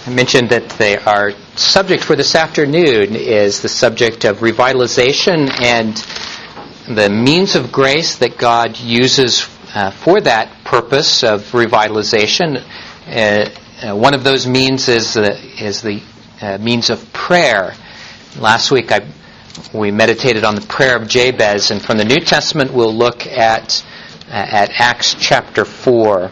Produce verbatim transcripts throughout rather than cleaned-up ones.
I mentioned that they, our subject for this afternoon is the subject of revitalization and the means of grace that God uses uh, for that purpose of revitalization. Uh, uh, one of those means is, uh, is the uh, means of prayer. Last week I, we meditated on the prayer of Jabez, and from the New Testament we'll look at, uh, at Acts chapter four.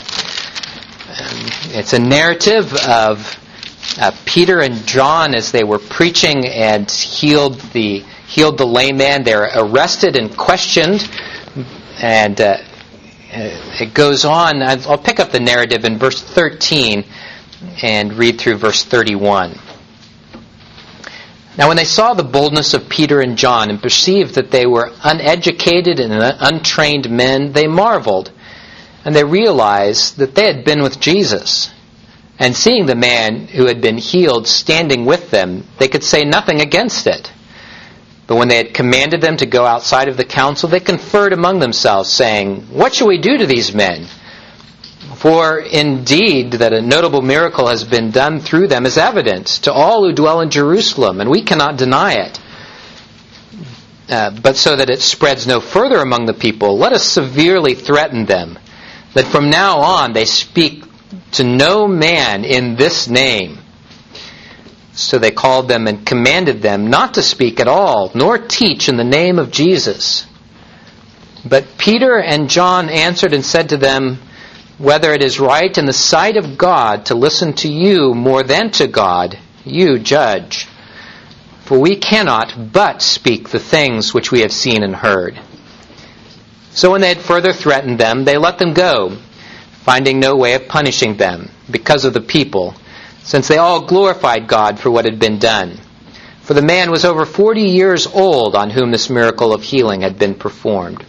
It's a narrative of uh, Peter and John as they were preaching and healed the healed the lame man. They're arrested and questioned, and uh, it goes on. I'll pick up the narrative in verse thirteen and read through verse thirty-one. Now when they saw the boldness of Peter and John and perceived that they were uneducated and untrained men, they marveled. And they realized that they had been with Jesus. And seeing the man who had been healed standing with them, they could say nothing against it. But when they had commanded them to go outside of the council, they conferred among themselves, saying, "What shall we do to these men? For indeed that a notable miracle has been done through them is evident to all who dwell in Jerusalem, and we cannot deny it. Uh, but so that it spreads no further among the people, let us severely threaten them, that from now on they speak to no man in this name." So they called them and commanded them not to speak at all, nor teach in the name of Jesus. But Peter and John answered and said to them, "Whether it is right in the sight of God to listen to you more than to God, you judge. For we cannot but speak the things which we have seen and heard." So when they had further threatened them, they let them go, finding no way of punishing them, because of the people, since they all glorified God for what had been done. For the man was over forty years old on whom this miracle of healing had been performed.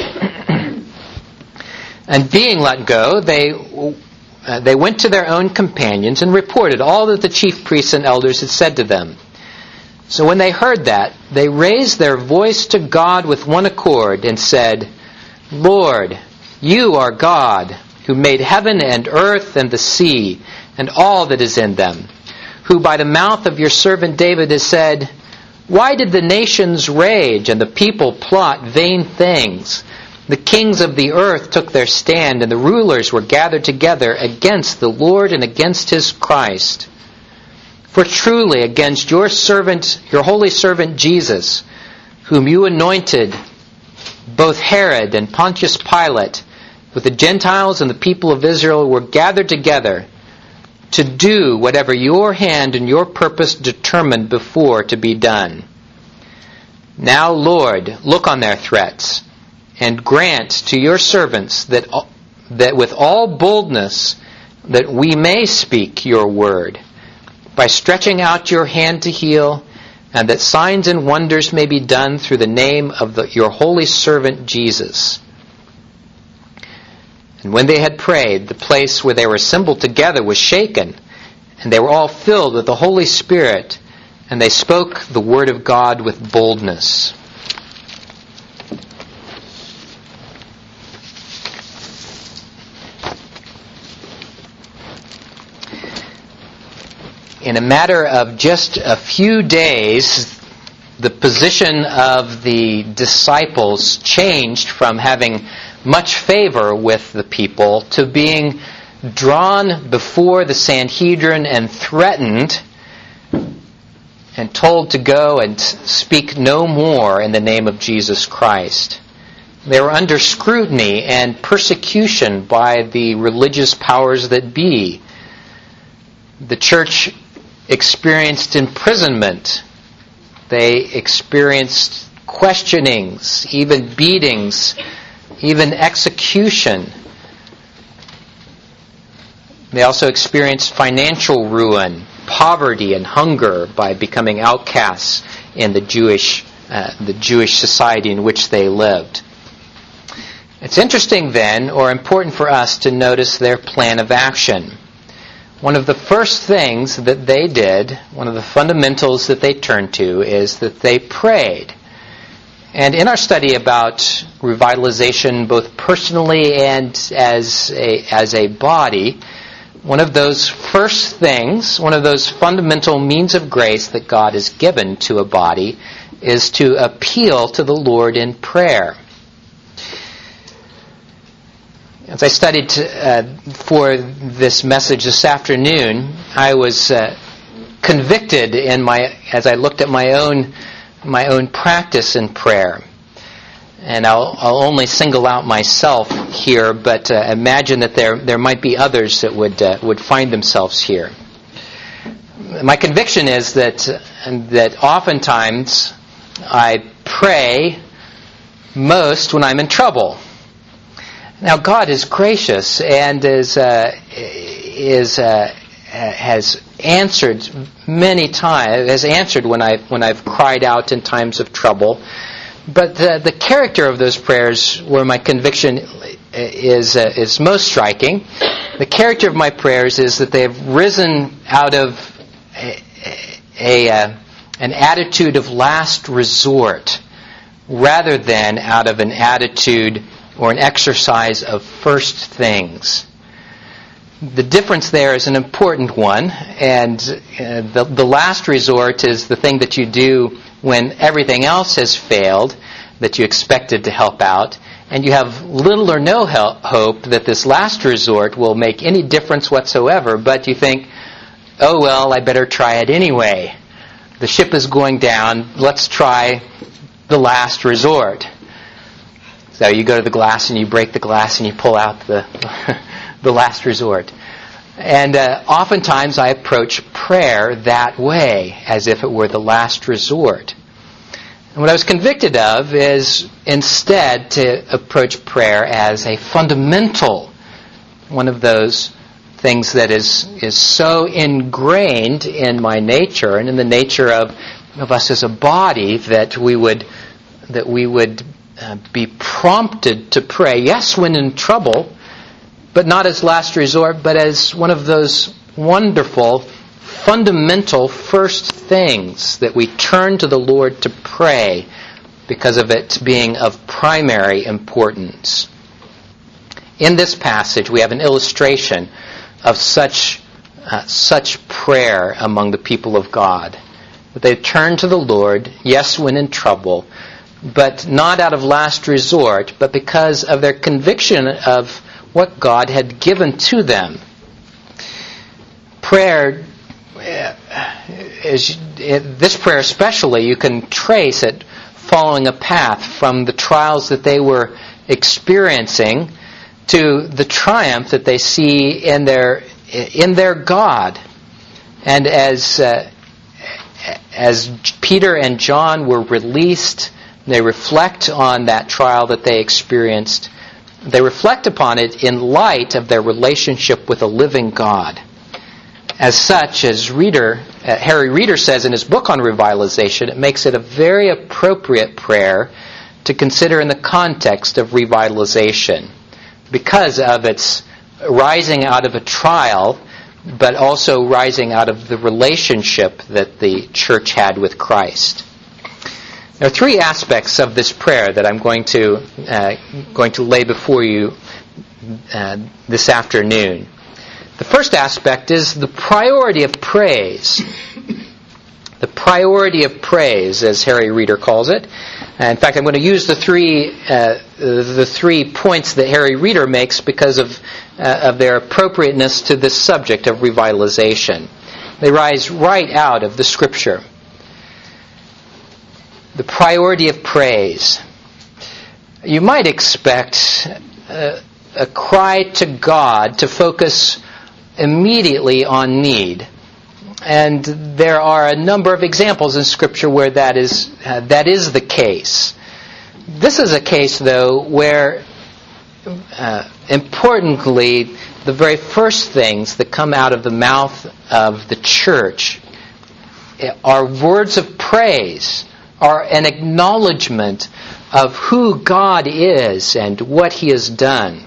And being let go, they, uh, they went to their own companions and reported all that the chief priests and elders had said to them. So when they heard that, they raised their voice to God with one accord and said, "Lord, you are God, who made heaven and earth and the sea and all that is in them, who by the mouth of your servant David has said, 'Why did the nations rage and the people plot vain things? The kings of the earth took their stand, and the rulers were gathered together against the Lord and against his Christ. For truly against your servant, your holy servant Jesus, whom you anointed, both Herod and Pontius Pilate, with the Gentiles and the people of Israel, were gathered together to do whatever your hand and your purpose determined before to be done. Now, Lord, look on their threats, and grant to your servants that, that with all boldness that we may speak your word, by stretching out your hand to heal, and that signs and wonders may be done through the name of the, your holy servant Jesus." And when they had prayed, the place where they were assembled together was shaken, and they were all filled with the Holy Spirit, and they spoke the word of God with boldness. In a matter of just a few days, the position of the disciples changed from having much favor with the people to being drawn before the Sanhedrin and threatened and told to go and speak no more in the name of Jesus Christ. They were under scrutiny and persecution by the religious powers that be. The church experienced imprisonment. They experienced questionings, even beatings, even execution. They also experienced financial ruin, poverty, and hunger by becoming outcasts in the Jewish, uh, the Jewish society in which they lived. It's interesting then, or important for us, to notice their plan of action. One of the first things that they did, one of the fundamentals that they turned to, is that they prayed. And in our study about revitalization, both personally and as a, as a body, one of those first things, one of those fundamental means of grace that God has given to a body is to appeal to the Lord in prayer. As I studied uh, for this message this afternoon, I was uh, convicted in my as I looked at my own my own practice in prayer. And I'll, I'll only single out myself here, but uh, imagine that there there might be others that would uh, would find themselves here. My conviction is that uh, that oftentimes I pray most when I'm in trouble. Now, God is gracious and is uh, is uh, has answered many times. Has answered when I when I've cried out in times of trouble. But the the character of those prayers, where my conviction is uh, is most striking, the character of my prayers is that they have risen out of a, a uh, an attitude of last resort, rather than out of an attitude or an exercise of first things. The difference there is an important one, and uh, the, the last resort is the thing that you do when everything else has failed, that you expected to help out, and you have little or no help, hope that this last resort will make any difference whatsoever, but you think, oh well, I better try it anyway. The ship is going down, let's try the last resort. So you go to the glass and you break the glass and you pull out the the last resort. And uh, oftentimes I approach prayer that way, as if it were the last resort. And what I was convicted of is instead to approach prayer as a fundamental, one of those things that is is so ingrained in my nature and in the nature of, of us as a body that we would that we would Uh, be prompted to pray, yes, when in trouble, but not as last resort, but as one of those wonderful, fundamental first things that we turn to the Lord to pray because of it being of primary importance. In this passage, we have an illustration of such uh, such prayer among the people of God. That they turn to the Lord, yes, when in trouble, but not out of last resort, but because of their conviction of what God had given to them. Prayer, is, this prayer especially, you can trace it following a path from the trials that they were experiencing to the triumph that they see in their in their God. And as uh, as Peter and John were released, they reflect on that trial that they experienced. They reflect upon it in light of their relationship with a living God. As such, as Reader, uh, Harry Reader says in his book on revitalization, it makes it a very appropriate prayer to consider in the context of revitalization because of its rising out of a trial, but also rising out of the relationship that the church had with Christ. There are three aspects of this prayer that I'm going to uh, going to lay before you uh, this afternoon. The first aspect is the priority of praise. The priority of praise, as Harry Reader calls it. Uh, in fact, I'm going to use the three uh, the three points that Harry Reader makes because of uh, of their appropriateness to this subject of revitalization. They rise right out of the Scripture. The priority of praise. You might expect a, a cry to God to focus immediately on need. And there are a number of examples in Scripture where that is uh, that is the case. This is a case, though, where uh, importantly, the very first things that come out of the mouth of the church are words of praise, are an acknowledgement of who God is and what He has done.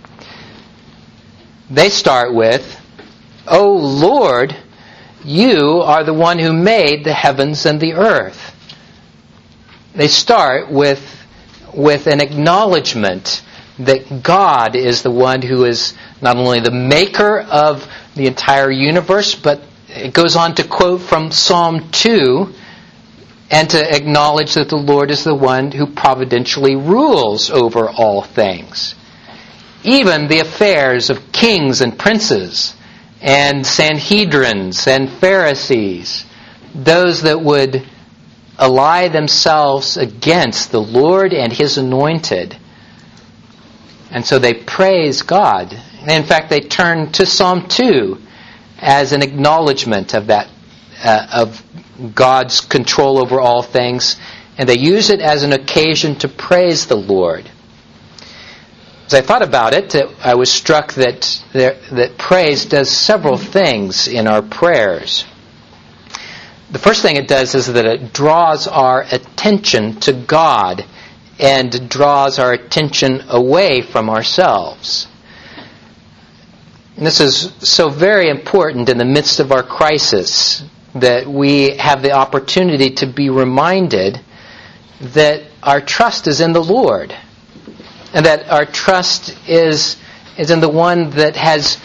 They start with, "O Lord, you are the one who made the heavens and the earth." They start with, with an acknowledgement that God is the one who is not only the maker of the entire universe, but it goes on to quote from Psalm two and to acknowledge that the Lord is the one who providentially rules over all things. Even the affairs of kings and princes and Sanhedrins and Pharisees, those that would ally themselves against the Lord and His anointed. And so they praise God. In fact, they turn to Psalm two as an acknowledgement of that, uh, of God's control over all things, and they use it as an occasion to praise the Lord. As I thought about it, I was struck that there, that praise does several things in our prayers. The first thing it does is that it draws our attention to God and draws our attention away from ourselves. And this is so very important in the midst of our crisis, that we have the opportunity to be reminded that our trust is in the Lord, and that our trust is is in the one that has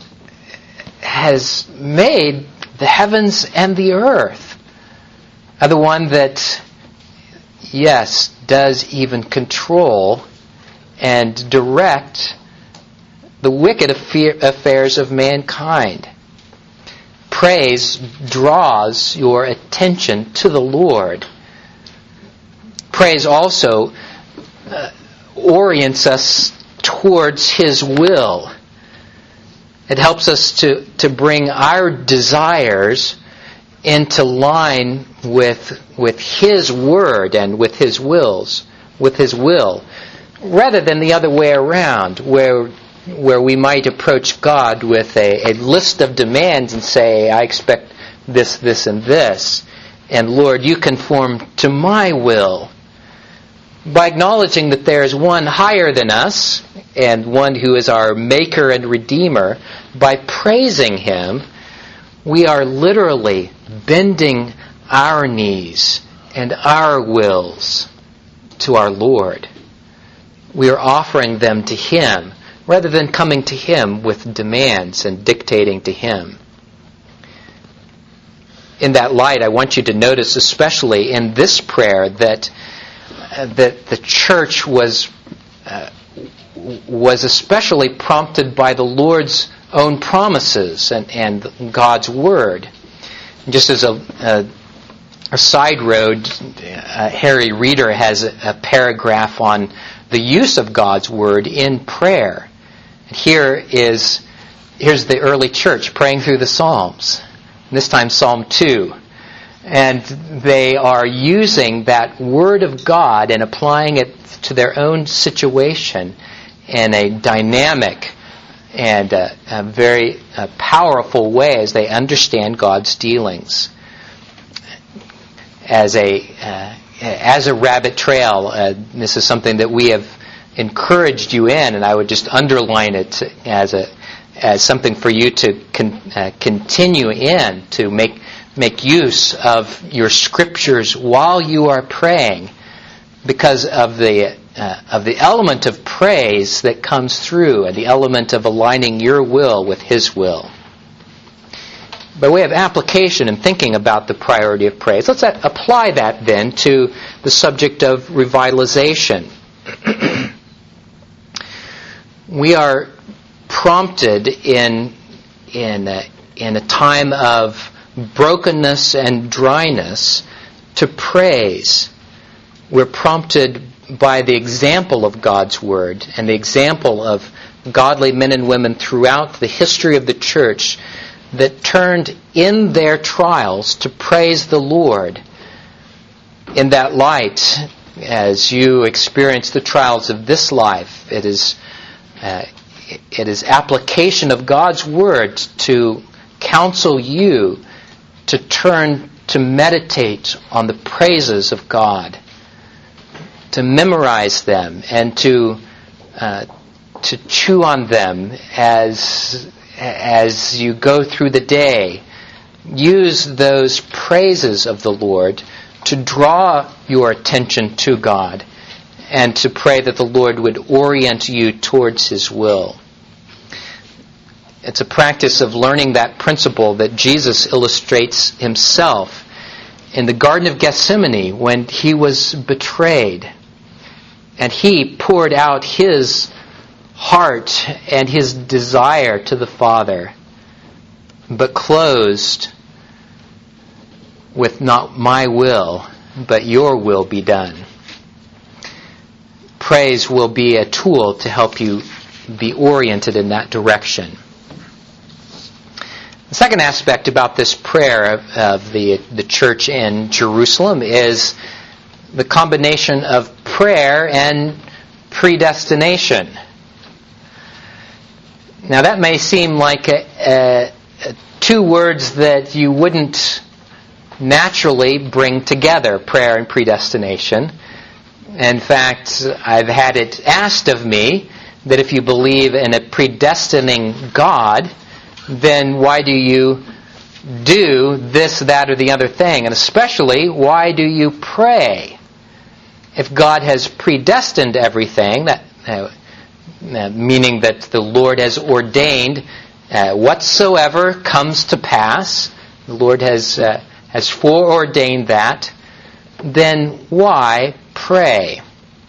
has made the heavens and the earth, and the one that, yes, does even control and direct the wicked affairs of mankind. Praise draws your attention to the Lord. Praise also uh, orients us towards His will. It helps us to, to bring our desires into line with, with His Word and with His wills, with His will, rather than the other way around, where where we might approach God with a, a list of demands and say, I expect this, this, and this, and Lord, you conform to my will. By acknowledging that there is one higher than us, and one who is our Maker and Redeemer, by praising Him, we are literally bending our knees and our wills to our Lord. We are offering them to Him, rather than coming to Him with demands and dictating to Him. In that light, I want you to notice, especially in this prayer, that uh, that the church was uh, was especially prompted by the Lord's own promises and, and God's Word. Just as a, a, a side road, uh, Harry Reeder has a, a paragraph on the use of God's Word in prayer. Here is here's the early church praying through the Psalms. This time Psalm two. And they are using that Word of God and applying it to their own situation in a dynamic and a, a very a powerful way as they understand God's dealings. As a uh, as a rabbit trail, uh, this is something that we have encouraged you in, and I would just underline it as a as something for you to con, uh, continue in, to make make use of your scriptures while you are praying, because of the uh, of the element of praise that comes through, and the element of aligning your will with His will. By way of application and thinking about the priority of praise, let's apply that then to the subject of revitalization. We are prompted in in a, in a time of brokenness and dryness to praise. We're prompted by the example of God's Word and the example of godly men and women throughout the history of the church that turned in their trials to praise the Lord. In that light, as you experience the trials of this life, it is Uh, it is application of God's Word to counsel you to turn to meditate on the praises of God, to memorize them, and to uh, to chew on them as as you go through the day. Use those praises of the Lord to draw your attention to God and to pray that the Lord would orient you towards His will. It's a practice of learning that principle that Jesus illustrates Himself in the Garden of Gethsemane when He was betrayed. And He poured out His heart and His desire to the Father, but closed with not my will, but your will be done. Praise will be a tool to help you be oriented in that direction. The second aspect about this prayer of, of the, the church in Jerusalem is the combination of prayer and predestination. Now that may seem like a, a, a two words that you wouldn't naturally bring together, prayer and predestination. In fact, I've had it asked of me that if you believe in a predestining God, then why do you do this, that, or the other thing? And especially, why do you pray? If God has predestined everything, that uh, uh, meaning that the Lord has ordained uh, whatsoever comes to pass, the Lord has uh, has foreordained that, then why pray?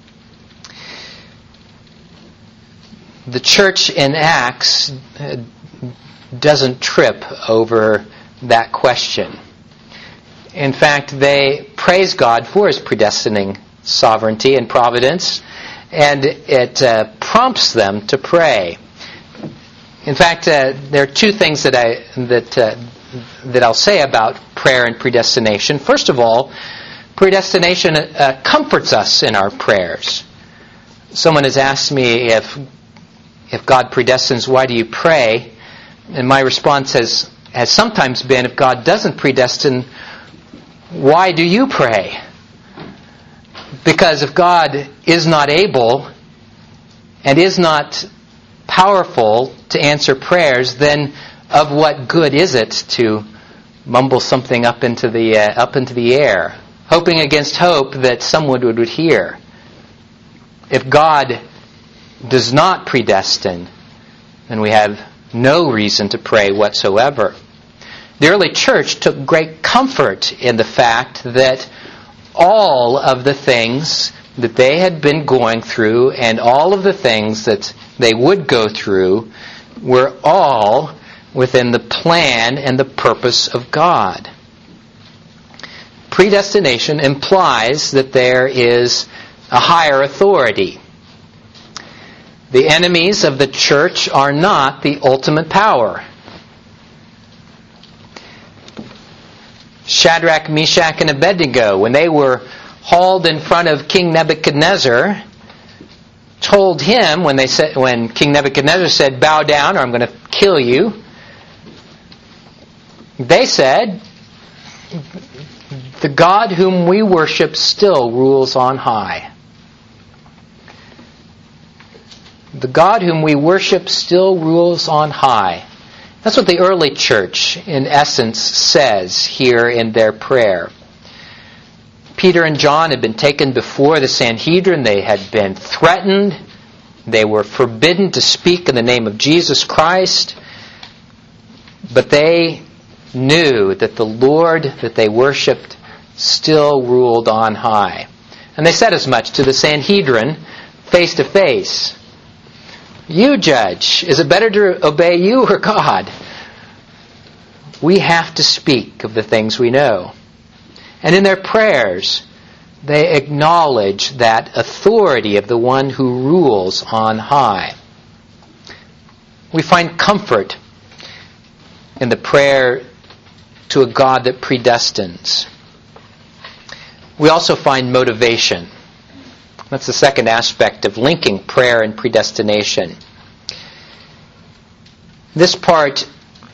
The church in Acts uh, doesn't trip over that question. In fact, they praise God for His predestining sovereignty and providence, and it uh, prompts them to pray. In fact, uh, there are two things that I that uh, that I'll say about prayer and predestination. First of all, predestination uh, comforts us in our prayers. Someone has asked me if if God predestines, why do you pray? And my response has has sometimes been, if God doesn't predestine, why do you pray? Because if God is not able and is not powerful to answer prayers, then of what good is it to mumble something up into the uh, up into the air, hoping against hope that someone would, would hear? If God does not predestine, then we have no reason to pray whatsoever. The early church took great comfort in the fact that all of the things that they had been going through and all of the things that they would go through were all within the plan and the purpose of God. Predestination implies that there is a higher authority. The enemies of the church are not the ultimate power. Shadrach, Meshach, and Abednego, when they were hauled in front of King Nebuchadnezzar, told him, when they said, when King Nebuchadnezzar said, "Bow down or I'm going to kill you," they said, "The God whom we worship still rules on high." The God whom we worship still rules on high. That's what the early church, in essence, says here in their prayer. Peter and John had been taken before the Sanhedrin. They had been threatened. They were forbidden to speak in the name of Jesus Christ. But they knew that the Lord that they worshipped still ruled on high. And they said as much to the Sanhedrin face to face. "You judge. Is it better to obey you or God?" We have to speak of the things we know. And in their prayers, they acknowledge that authority of the one who rules on high. We find comfort in the prayer to a God that predestines. We also find motivation. That's the second aspect of linking prayer and predestination. This part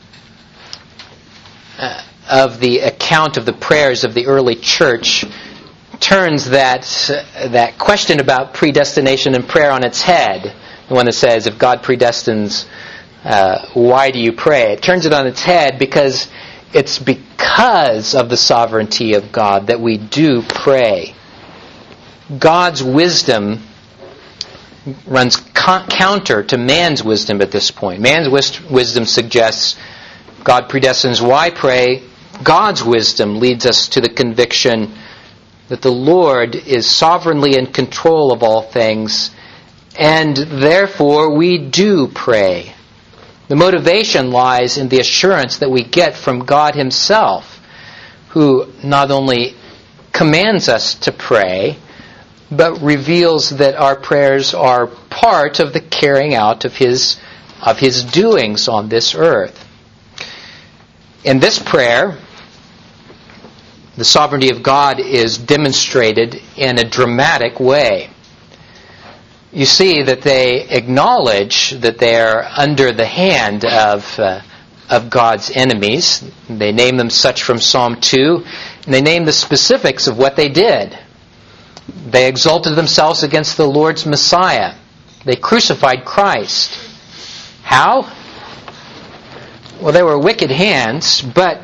uh, of the account of the prayers of the early church turns that uh, that question about predestination and prayer on its head. The one that says, if God predestines, uh, why do you pray? It turns it on its head because it's because of the sovereignty of God that we do pray. God's wisdom runs co- counter to man's wisdom at this point. Man's wis- wisdom suggests God predestines. Why pray? God's wisdom leads us to the conviction that the Lord is sovereignly in control of all things, and therefore we do pray. The motivation lies in the assurance that we get from God Himself, who not only commands us to pray, but reveals that our prayers are part of the carrying out of His, of His doings on this earth. In this prayer, the sovereignty of God is demonstrated in a dramatic way. You see that they acknowledge that they are under the hand of uh, of God's enemies. They name them such from Psalm two, and they name the specifics of what they did. They exalted themselves against the Lord's Messiah. They crucified Christ. How? Well, they were wicked hands, but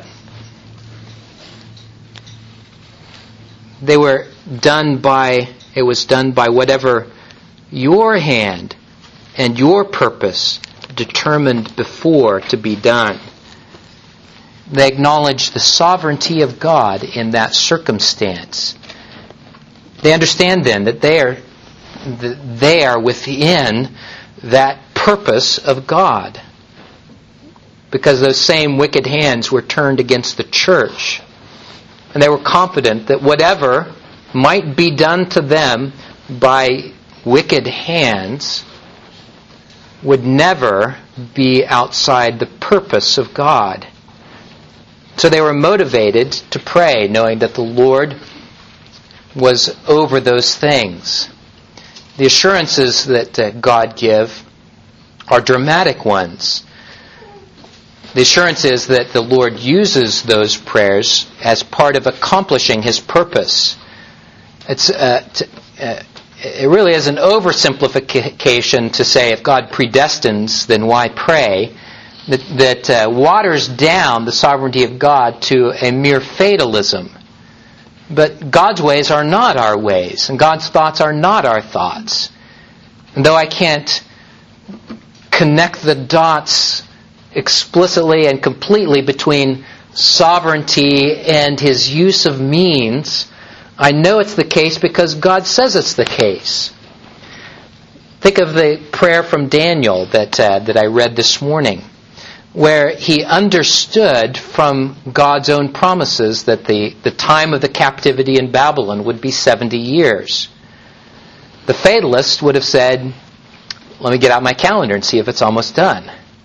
they were done by, it was done by whatever your hand and your purpose determined before to be done. They acknowledge the sovereignty of God in that circumstance. They understand then that they are, that they are within that purpose of God, because those same wicked hands were turned against the church. And they were confident that whatever might be done to them by wicked hands would never be outside the purpose of God. So they were motivated to pray, knowing that the Lord was over those things. The assurances that uh, God give are dramatic ones. The assurance is that the Lord uses those prayers as part of accomplishing His purpose. It's uh, t- uh, it really is an oversimplification to say if God predestines, then why pray? That, that uh, waters down the sovereignty of God to a mere fatalism. But God's ways are not our ways, and God's thoughts are not our thoughts. And though I can't connect the dots explicitly and completely between sovereignty and His use of means, I know it's the case because God says it's the case. Think of the prayer from Daniel that uh, that I read this morning, where he understood from God's own promises that the, the time of the captivity in Babylon would be seventy years. The fatalist would have said, let me get out my calendar and see if it's almost done.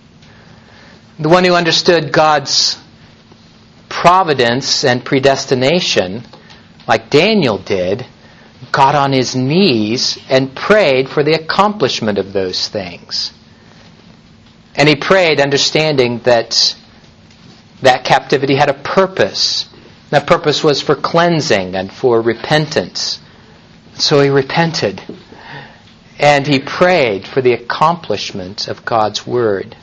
The one who understood God's providence and predestination, like Daniel did, got on his knees and prayed for the accomplishment of those things. And he prayed understanding that that captivity had a purpose. That purpose was for cleansing and for repentance. So he repented. And he prayed for the accomplishment of God's Word.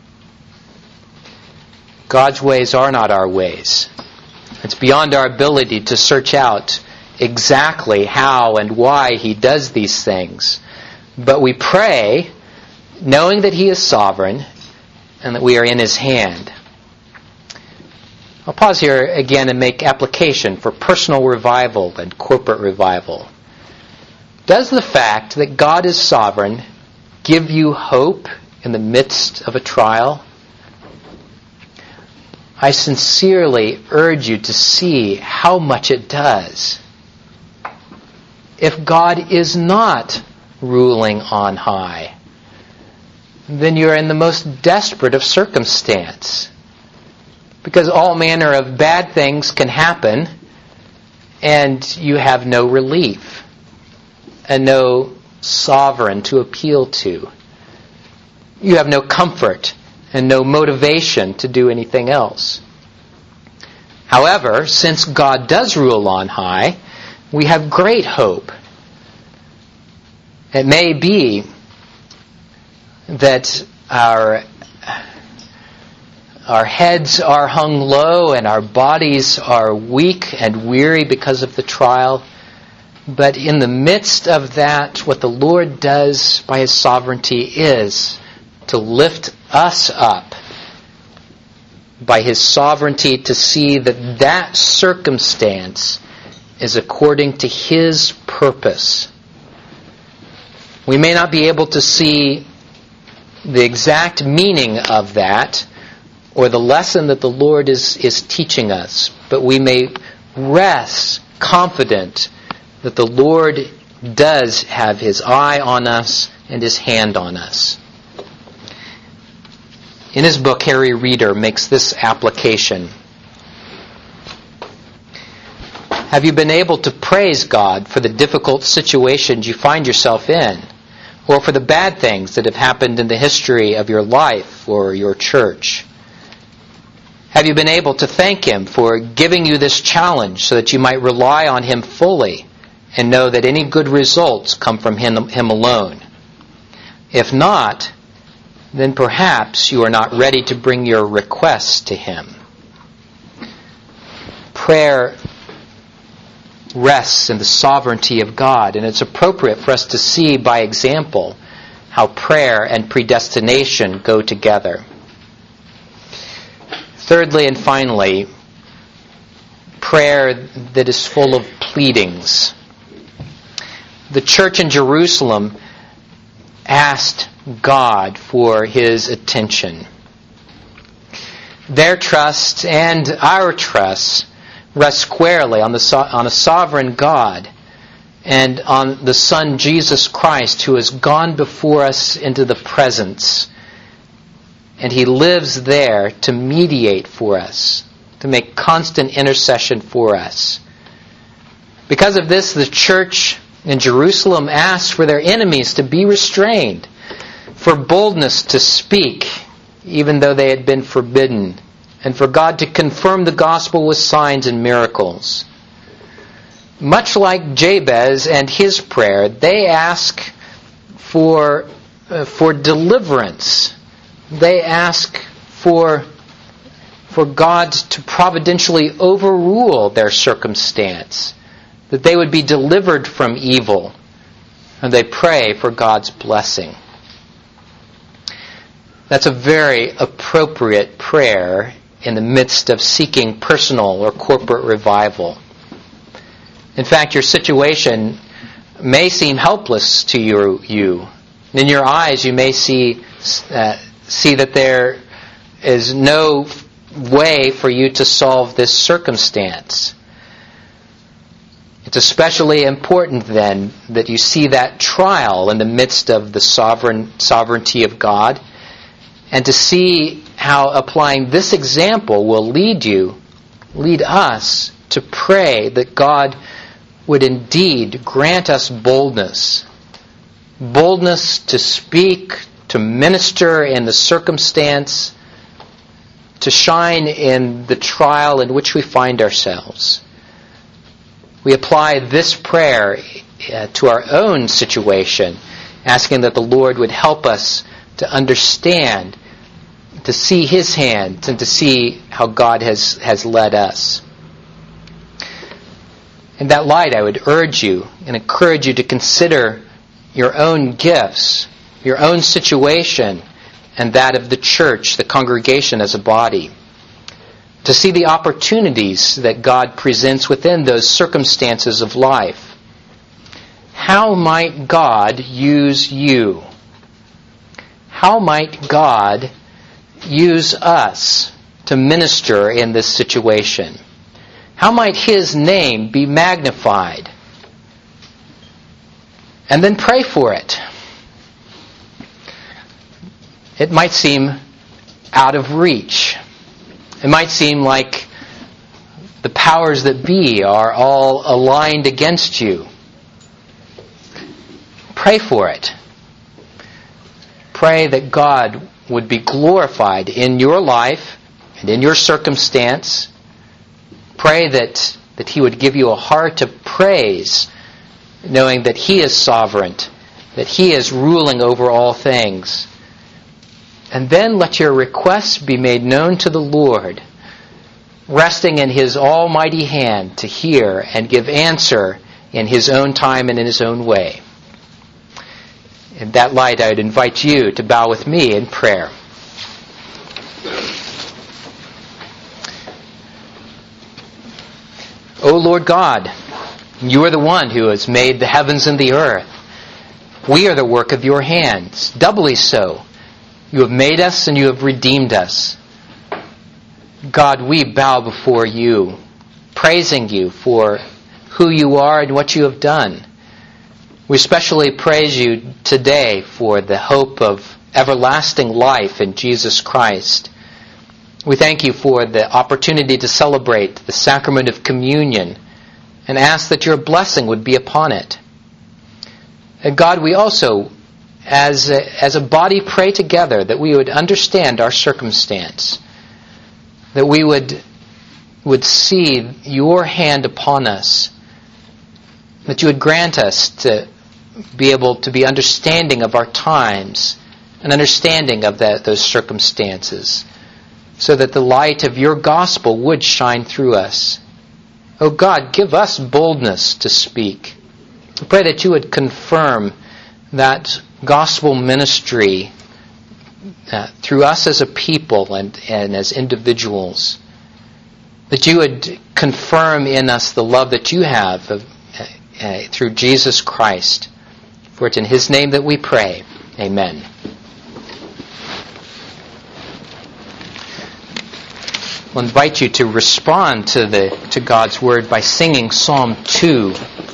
God's ways are not our ways. It's beyond our ability to search out exactly how and why He does these things. But we pray knowing that He is sovereign and that we are in His hand. I'll pause here again and make application for personal revival and corporate revival. Does the fact that God is sovereign give you hope in the midst of a trial? I sincerely urge you to see how much it does. If God is not ruling on high, then you're in the most desperate of circumstance. Because all manner of bad things can happen, and you have no relief, and no sovereign to appeal to. You have no comfort, and no motivation to do anything else. However, since God does rule on high, we have great hope. It may be that our our heads are hung low and our bodies are weak and weary because of the trial, But in the midst of that, what the Lord does by His sovereignty is to lift us up by His sovereignty to see that that circumstance is according to His purpose. We may not be able to see the exact meaning of that or the lesson that the Lord is, is teaching us, but we may rest confident that the Lord does have His eye on us and His hand on us. In his book, Harry Reeder makes this application. Have you been able to praise God for the difficult situations you find yourself in, or for the bad things that have happened in the history of your life or your church? Have you been able to thank Him for giving you this challenge so that you might rely on Him fully and know that any good results come from Him, him alone? If not, then perhaps you are not ready to bring your requests to Him. Prayer rests in the sovereignty of God, and it's appropriate for us to see by example how prayer and predestination go together. Thirdly and finally, prayer that is full of pleadings. The church in Jerusalem asked God for His attention. Their trust and our trust rest squarely on the so- on a sovereign God and on the Son Jesus Christ, who has gone before us into the presence, and He lives there to mediate for us, to make constant intercession for us. Because of this, the church in Jerusalem asked for their enemies to be restrained, for boldness to speak, even though they had been forbidden, and for God to confirm the gospel with signs and miracles. Much like Jabez and his prayer, they ask for, uh, for deliverance. They ask for, for God to providentially overrule their circumstance, that they would be delivered from evil, and they pray for God's blessing. That's a very appropriate prayer in the midst of seeking personal or corporate revival. In fact, your situation may seem helpless to you. you. In your eyes, you may see uh, see that there is no way for you to solve this circumstance. It's especially important then that you see that trial in the midst of the sovereign sovereignty of God, and to see how applying this example will lead you, lead us to pray that God would indeed grant us boldness. Boldness to speak, to minister in the circumstance, to shine in the trial in which we find ourselves. We apply this prayer uh, to our own situation, asking that the Lord would help us to understand, to see His hand, and to see how God has, has led us. In that light, I would urge you and encourage you to consider your own gifts, your own situation, and that of the church, the congregation as a body. To see the opportunities that God presents within those circumstances of life. How might God use you? How might God use us to minister in this situation? How might His name be magnified? And then pray for it. It might seem out of reach. It might seem like the powers that be are all aligned against you. Pray for it. Pray that God would be glorified in your life and in your circumstance. Pray that, that He would give you a heart of praise, knowing that He is sovereign, that He is ruling over all things. And then let your requests be made known to the Lord, resting in His almighty hand to hear and give answer in His own time and in His own way. In that light, I would invite you to bow with me in prayer. O Lord God, You are the one who has made the heavens and the earth. We are the work of Your hands, doubly so. You have made us and You have redeemed us. God, we bow before You, praising You for who You are and what You have done. We especially praise You today for the hope of everlasting life in Jesus Christ. We thank You for the opportunity to celebrate the sacrament of communion and ask that Your blessing would be upon it. And God, we also, as a, as a body, pray together that we would understand our circumstance, that we would, would see Your hand upon us, that You would grant us to be able to be understanding of our times and understanding of that, those circumstances, so that the light of Your gospel would shine through us. Oh God, give us boldness to speak. I pray that You would confirm that gospel ministry uh, through us as a people and, and as individuals. That You would confirm in us the love that You have of, uh, uh, through Jesus Christ. For it's in His name that we pray. Amen. I'll invite you to respond to the to God's Word by singing Psalm two.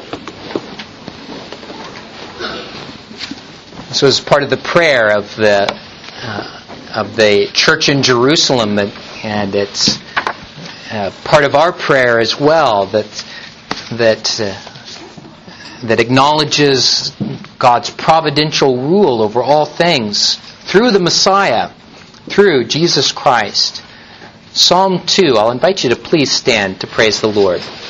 This was part of the prayer of the uh, of the church in Jerusalem, and, and it's uh, part of our prayer as well. That that uh, that acknowledges God's providential rule over all things through the Messiah, through Jesus Christ. Psalm two, I'll invite you to please stand to praise the Lord.